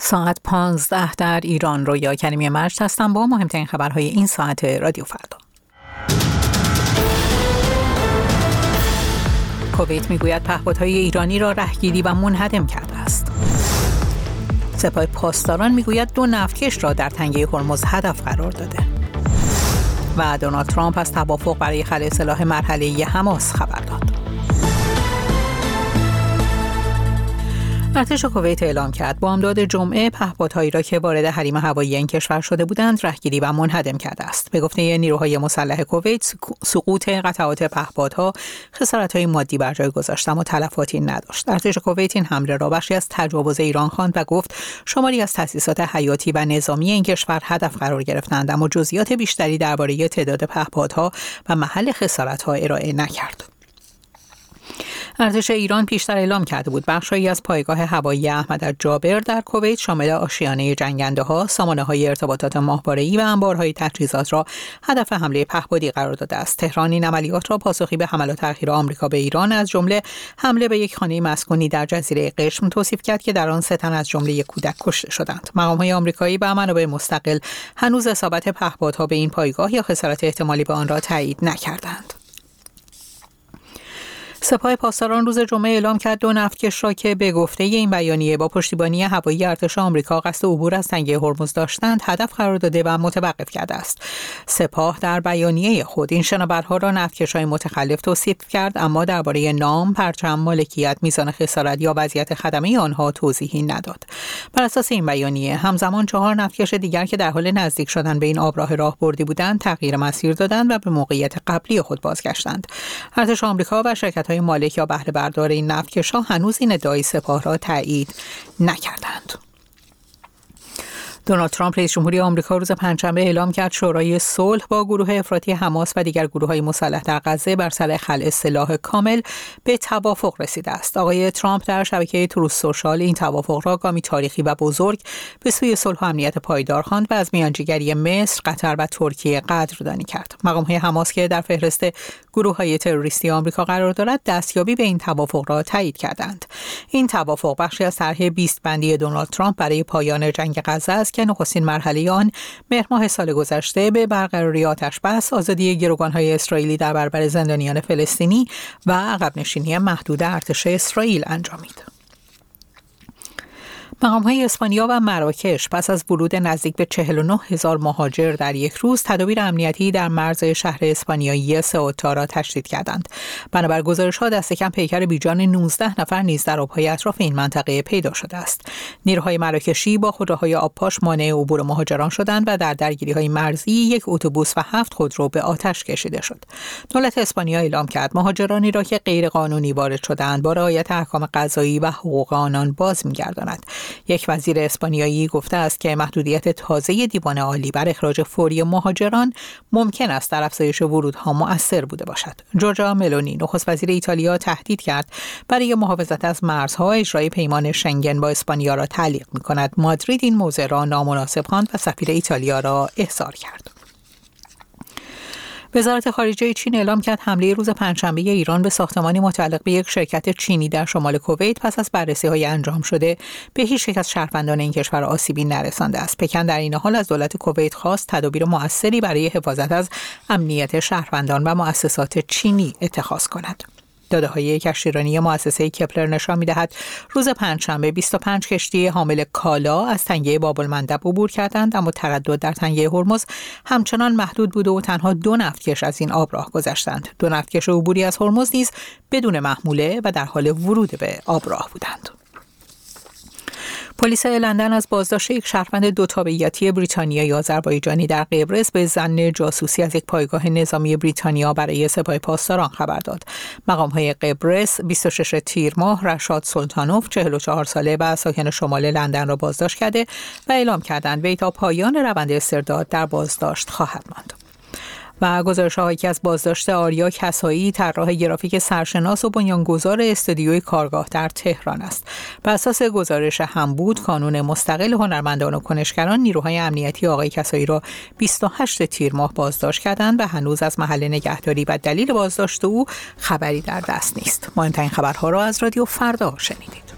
ساعت 15 در ایران. رویا کریمی مجد هستم با مهمترین خبرهای این ساعت رادیو فردا. کویت میگوید پهپادهای ایرانی را رهگیری و منهدم کرده است. سپاه پاسداران میگوید 2 نفتکش را در تنگه هرمز هدف قرار داده. و دونالد ترامپ از توافق برای خلع سلاح مرحله‌ای حماس خبر داد. ارتش کویت اعلام کرد بامداد جمعه پهپادهایی را که وارد حریم هوایی این کشور شده بودند رهگیری و منهدم کرده است. به گفته نیروهای مسلح کویت، سقوط قطعات پهپادها خسارت‌های مادی بر جای گذاشت اما تلفاتی نداشت. ارتش کویت این حمله را بخشی از تجاوز ایران خواند و گفت شماری از تأسیسات حیاتی و نظامی این کشور هدف قرار گرفتند اما جزئیات بیشتری درباره تعداد پهپادها و محل خسارت‌ها ارائه نکرد. ارتش ایران پیشتر اعلام کرده بود بخشی از پایگاه هوایی احمد جابر در کویت شامل آشیانه جنگنده‌ها، سامانه‌های ارتباطات ماهواره‌ای و انبارهای تجهیزات را هدف حمله پهپادی قرار داده است. تهران این عملیات را پاسخی به حملات اخیر آمریکا به ایران از جمله حمله به یک خانه مسکونی در جزیره قشم توصیف کرد که در آن 3 تن از جمله یک کودک کشته شدند. مقام‌های آمریکایی و منابع مستقل هنوز اصابت پهپادها به این پایگاه یا خسارت احتمالی به آن را تایید نکردند. سپاه پاسداران روز جمعه اعلام کرد 2 نفتکش را که به گفته این بیانیه با پشتیبانی هوایی ارتش آمریکا قصد عبور از تنگه هرمز داشتند هدف قرار داده و متوقف کرده است. سپاه در بیانیه خود این شناورها را نفتکش‌های متخلف توصیف کرد اما درباره نام، پرچم، مالکیت، میزان خسارت یا وضعیت خدمه آنها توضیحی نداد. بر اساس این بیانیه همزمان 4 نفتکش دیگر که در حال نزدیک شدن به این آبراه راهبردی بودند تغییر مسیر دادند و به موقعیت قبلی خود بازگشتند. ارتش آمریکا و شرکت‌های مالک یا بهره بردار این نفتکش‌ها هنوز این ادعای سپاه را تایید نکردند. دونالد ترامپ رئیس جمهوری آمریکا روز پنجشنبه اعلام کرد شورای صلح با گروه افراطی حماس و دیگر گروه‌های مسلح در غزه بر سر خلع سلاح کامل به توافق رسیده است. آقای ترامپ در شبکه تروث سوشال این توافق را گامی تاریخی و بزرگ به سوی صلح و امنیت پایدار خواند و از میانجیگری مصر، قطر و ترکیه قدردانی کرد. مقام‌های حماس که در فهرست گروه‌های تروریستی آمریکا قرار دارد دستیابی به این توافق را تایید کردند. این توافق بخشی از طرح 20 بندی دونالد ترامپ برای پایان جنگ غزه است که نخستین مرحله آن مهر ماه سال گذشته به برقراری آتش‌بس، آزادی گروگان‌های اسرائیلی در برابر زندانیان فلسطینی و عقب نشینی محدود ارتش اسرائیل انجامید. مقام‌های اسپانیا و مراکش پس از ورود نزدیک به 49,000 مهاجر در یک روز تدابیر امنیتی در مرز شهر اسپانیایی سئوتا را تشدید کردند. بنابر گزارش‌ها دست کم پیکر بیجان 19 نفر نیز در آب‌های اطراف این منطقه پیدا شده است. نیروهای مراکشی با خودروهای آبپاش مانع عبور مهاجران شدند و در درگیری‌های مرزی 1 اتوبوس و 7 خودرو به آتش کشیده شد. دولت اسپانیا اعلام کرد مهاجرانی را که غیرقانونی وارد شدند با رعایت احکام قضایی و حقوق آنان باز می‌گرداند. یک وزیر اسپانیایی گفته است که محدودیت تازه دیوان عالی بر اخراج فوری مهاجران ممکن است در افزایش ورودها مؤثر بوده باشد. جورجیا ملونی نخست وزیر ایتالیا تهدید کرد برای محافظت از مرزها اجرای پیمان شنگن با اسپانیا را تعلیق می‌کند. مادرید این موضوع را نامناسب خواند و سفیر ایتالیا را احضار کرد. وزارت خارجه چین اعلام کرد حمله روز پنجشنبه ایران به ساختمانی متعلق به یک شرکت چینی در شمال کویت پس از بررسی‌های انجام شده به هیچ یک از شهروندان این کشور آسیبی نرسانده است. پکن در این حال از دولت کویت خواست تدابیر مؤثری برای حفاظت از امنیت شهروندان و مؤسسات چینی اتخاذ کند. داده‌های کشتیرانی مؤسسه کپلر نشان می‌دهد روز پنجشنبه 25 کشتی حامل کالا از تنگه باب‌المندب عبور کردند اما تردد در تنگه هرمز همچنان محدود بود و تنها 2 نفتکش از این آبراه گذشتند. 2 نفتکش عبوری از هرمز نیز بدون محموله و در حال ورود به آبراه بودند. پلیس لندن از بازداشت یک شهروند 2 تابعیتی بریتانیایی آذربایجانی در قبرس به ظن جاسوسی از یک پایگاه نظامی بریتانیا برای سپاه پاسداران خبر داد. مقام‌های قبرس 26 تیر ماه رشاد سلطانوف 44 ساله و ساکن شمال لندن را بازداشت کرده و اعلام کردند وی تا پایان روند استرداد در بازداشت خواهد ماند. و گزارش‌هایی که از بازداشت آریا کسایی طراح گرافیک سرشناس و بنیانگذار استودیوی کارگاه در تهران است. بر اساس گزارش همبود کانون مستقل هنرمندان و کنشگران نیروهای امنیتی آقای کسایی را 28 تیر ماه بازداشت کردند و هنوز از محل نگهداری و دلیل بازداشت او خبری در دست نیست. مهمترین خبرها را از رادیو فردا شنیدید.